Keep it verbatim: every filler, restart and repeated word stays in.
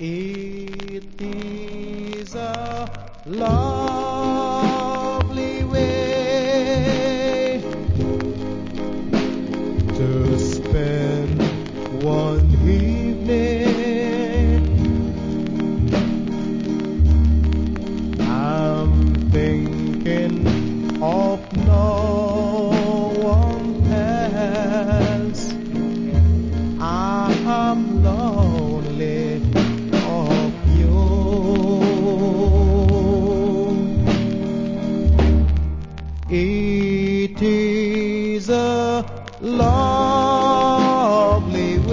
It is a lovely way to spend one evening. I'm thinking of no one else. I'm lonely of you. It is a love